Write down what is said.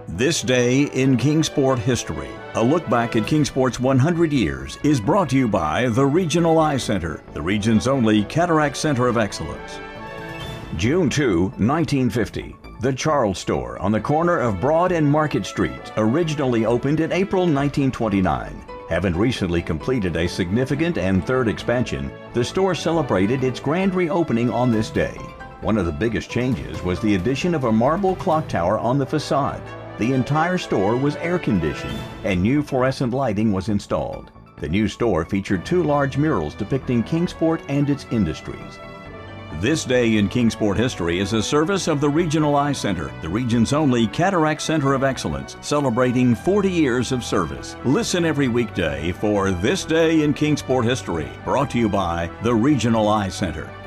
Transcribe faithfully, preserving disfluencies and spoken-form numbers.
This Day in Kingsport History, a look back at Kingsport's one hundred years, is brought to you by the Regional Eye Center, the region's only cataract center of excellence. June second, nineteen fifty. The Charles Store on the corner of Broad and Market Streets originally opened in April nineteen twenty-nine. Having recently completed a significant and third expansion, the store celebrated its grand reopening on this day. One of the biggest changes was the addition of a marble clock tower on the facade. The entire store was air-conditioned and new fluorescent lighting was installed. The new store featured two large murals depicting Kingsport and its industries. This Day in Kingsport History is a service of the Regional Eye Center, the region's only cataract center of excellence, celebrating forty years of service. Listen every weekday for This Day in Kingsport History, brought to you by the Regional Eye Center.